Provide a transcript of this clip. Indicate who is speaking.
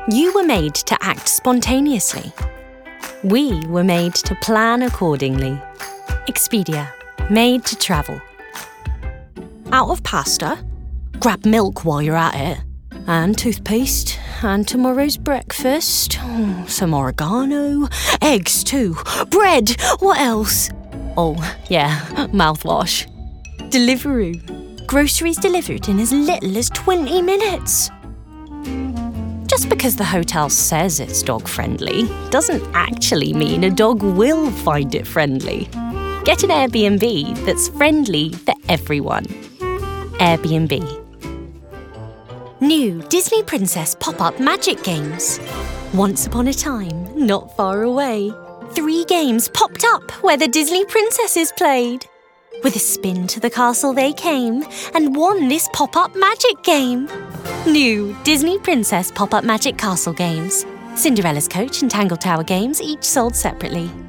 Speaker 1: You were made to act spontaneously. We were made to plan accordingly. Expedia, made to travel. Out of pasta? Grab milk while you're at it. And toothpaste. And tomorrow's breakfast. Some oregano. Eggs too. Bread. What else? Oh, yeah, mouthwash. Deliveroo. Groceries delivered in as little as 20 minutes. Just because the hotel says it's dog-friendly doesn't actually mean a dog will find it friendly. Get an Airbnb that's friendly for everyone. Airbnb. New Disney Princess pop-up magic games. Once upon a time, not far away, 3 games popped up where the Disney princesses played. With a spin to the castle they came and won this pop-up magic game. New Disney Princess pop-up magic castle games. Cinderella's Coach and Tangle Tower games each sold separately.